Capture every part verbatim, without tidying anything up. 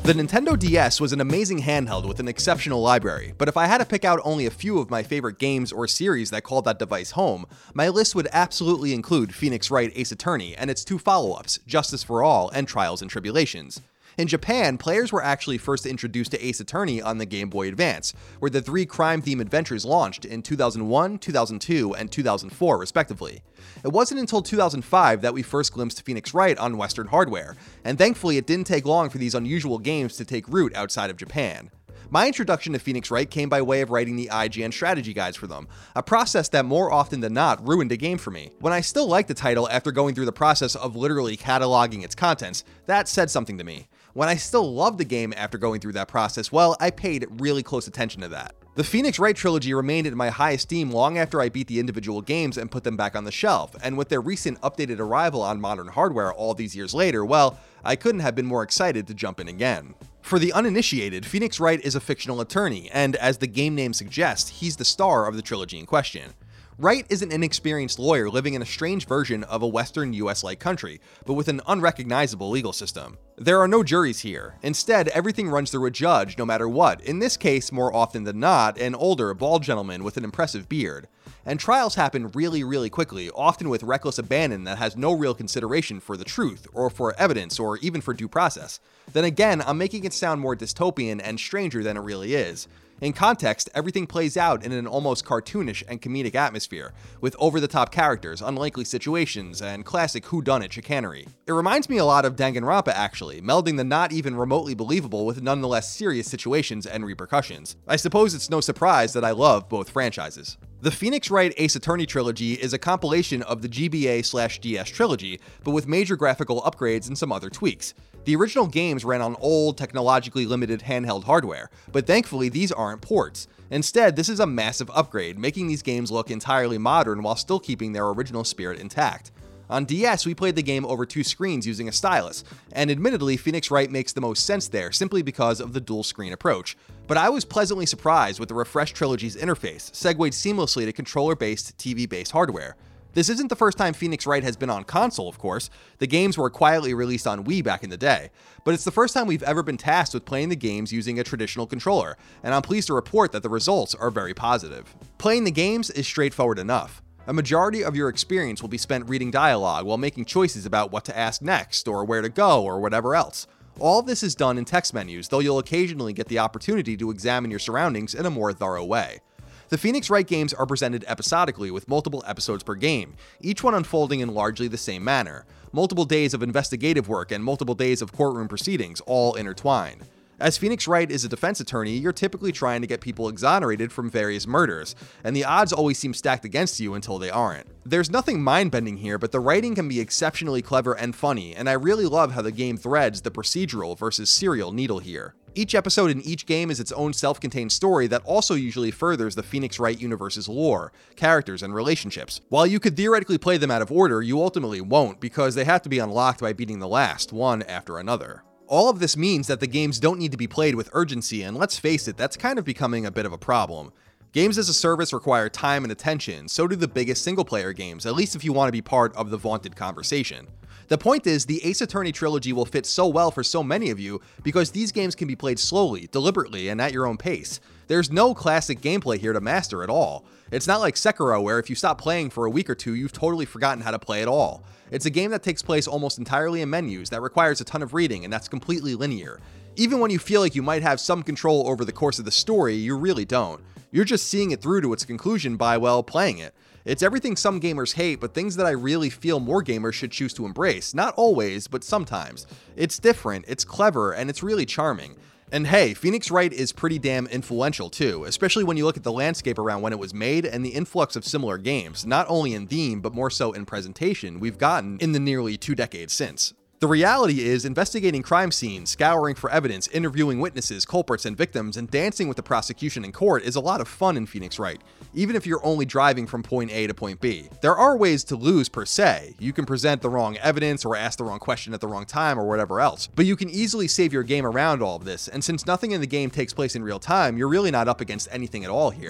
The Nintendo D S was an amazing handheld with an exceptional library, but if I had to pick out only a few of my favorite games or series that called that device home, my list would absolutely include Phoenix Wright Ace Attorney and its two follow-ups, Justice for All and Trials and Tribulations. In Japan, players were actually first introduced to Ace Attorney on the Game Boy Advance, where the three crime-themed adventures launched in two thousand one, two thousand two, and two thousand four, respectively. It wasn't until two thousand five that we first glimpsed Phoenix Wright on Western hardware, and thankfully it didn't take long for these unusual games to take root outside of Japan. My introduction to Phoenix Wright came by way of writing the I G N strategy guides for them, a process that more often than not ruined a game for me. When I still liked the title after going through the process of literally cataloging its contents, that said something to me. When I still loved the game after going through that process, well, I paid really close attention to that. The Phoenix Wright trilogy remained in my high esteem long after I beat the individual games and put them back on the shelf, and with their recent updated arrival on modern hardware all these years later, well, I couldn't have been more excited to jump in again. For the uninitiated, Phoenix Wright is a fictional attorney, and as the game name suggests, he's the star of the trilogy in question. Wright is an inexperienced lawyer living in a strange version of a Western U S-like country, but with an unrecognizable legal system. There are no juries here. Instead, everything runs through a judge no matter what, in this case, more often than not, an older, bald gentleman with an impressive beard. And trials happen really, really quickly, often with reckless abandon that has no real consideration for the truth, or for evidence, or even for due process. Then again, I'm making it sound more dystopian and stranger than it really is. In context, everything plays out in an almost cartoonish and comedic atmosphere, with over-the-top characters, unlikely situations, and classic whodunit chicanery. It reminds me a lot of Danganronpa actually, melding the not even remotely believable with nonetheless serious situations and repercussions. I suppose it's no surprise that I love both franchises. The Phoenix Wright Ace Attorney trilogy is a compilation of the G B A slash D S trilogy, but with major graphical upgrades and some other tweaks. The original games ran on old, technologically limited handheld hardware, but thankfully these aren't ports. Instead, this is a massive upgrade, making these games look entirely modern while still keeping their original spirit intact. On D S, we played the game over two screens using a stylus, and admittedly, Phoenix Wright makes the most sense there simply because of the dual screen approach. But I was pleasantly surprised with the refreshed trilogy's interface, segued seamlessly to controller-based, T V-based hardware. This isn't the first time Phoenix Wright has been on console, of course. The games were quietly released on Wii back in the day, but it's the first time we've ever been tasked with playing the games using a traditional controller, and I'm pleased to report that the results are very positive. Playing the games is straightforward enough. A majority of your experience will be spent reading dialogue while making choices about what to ask next, or where to go, or whatever else. All of this is done in text menus, though you'll occasionally get the opportunity to examine your surroundings in a more thorough way. The Phoenix Wright games are presented episodically with multiple episodes per game, each one unfolding in largely the same manner. Multiple days of investigative work and multiple days of courtroom proceedings, all intertwined. As Phoenix Wright is a defense attorney, you're typically trying to get people exonerated from various murders, and the odds always seem stacked against you until they aren't. There's nothing mind-bending here, but the writing can be exceptionally clever and funny, and I really love how the game threads the procedural versus serial needle here. Each episode in each game is its own self-contained story that also usually furthers the Phoenix Wright universe's lore, characters, and relationships. While you could theoretically play them out of order, you ultimately won't, because they have to be unlocked by beating the last, one after another. All of this means that the games don't need to be played with urgency, and let's face it, that's kind of becoming a bit of a problem. Games as a service require time and attention, so do the biggest single-player games, at least if you want to be part of the vaunted conversation. The point is, the Ace Attorney trilogy will fit so well for so many of you because these games can be played slowly, deliberately, and at your own pace. There's no classic gameplay here to master at all. It's not like Sekiro where if you stop playing for a week or two, you've totally forgotten how to play at all. It's a game that takes place almost entirely in menus, that requires a ton of reading, and that's completely linear. Even when you feel like you might have some control over the course of the story, you really don't. You're just seeing it through to its conclusion by, well, playing it. It's everything some gamers hate, but things that I really feel more gamers should choose to embrace. Not always, but sometimes. It's different, it's clever, and it's really charming. And hey, Phoenix Wright is pretty damn influential too, especially when you look at the landscape around when it was made and the influx of similar games, not only in theme, but more so in presentation, we've gotten in the nearly two decades since. The reality is, investigating crime scenes, scouring for evidence, interviewing witnesses, culprits, and victims, and dancing with the prosecution in court is a lot of fun in Phoenix Wright, even if you're only driving from point A to point B. There are ways to lose per se. You can present the wrong evidence or ask the wrong question at the wrong time or whatever else, but you can easily save your game around all of this, and since nothing in the game takes place in real time, you're really not up against anything at all here.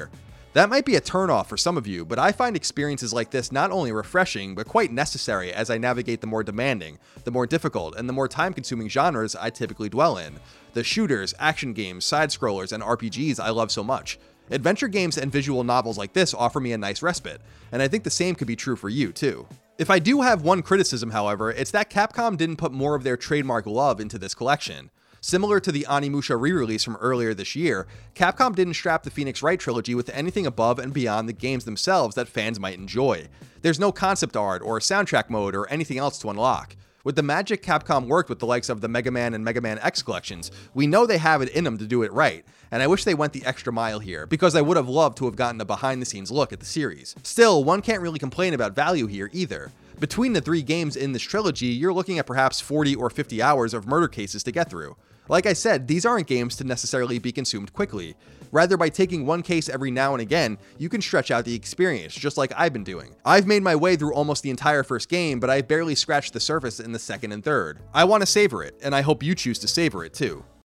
That might be a turnoff for some of you, but I find experiences like this not only refreshing, but quite necessary as I navigate the more demanding, the more difficult, and the more time-consuming genres I typically dwell in. The shooters, action games, side-scrollers, and R P Gs I love so much. Adventure games and visual novels like this offer me a nice respite, and I think the same could be true for you, too. If I do have one criticism, however, it's that Capcom didn't put more of their trademark love into this collection. Similar to the Onimusha re-release from earlier this year, Capcom didn't strap the Phoenix Wright trilogy with anything above and beyond the games themselves that fans might enjoy. There's no concept art or soundtrack mode or anything else to unlock. With the magic Capcom worked with the likes of the Mega Man and Mega Man X collections, we know they have it in them to do it right, and I wish they went the extra mile here, because I would have loved to have gotten a behind-the-scenes look at the series. Still, one can't really complain about value here either. Between the three games in this trilogy, you're looking at perhaps forty or fifty hours of murder cases to get through. Like I said, these aren't games to necessarily be consumed quickly. Rather, by taking one case every now and again, you can stretch out the experience, just like I've been doing. I've made my way through almost the entire first game, but I barely scratched the surface in the second and third. I want to savor it, and I hope you choose to savor it too.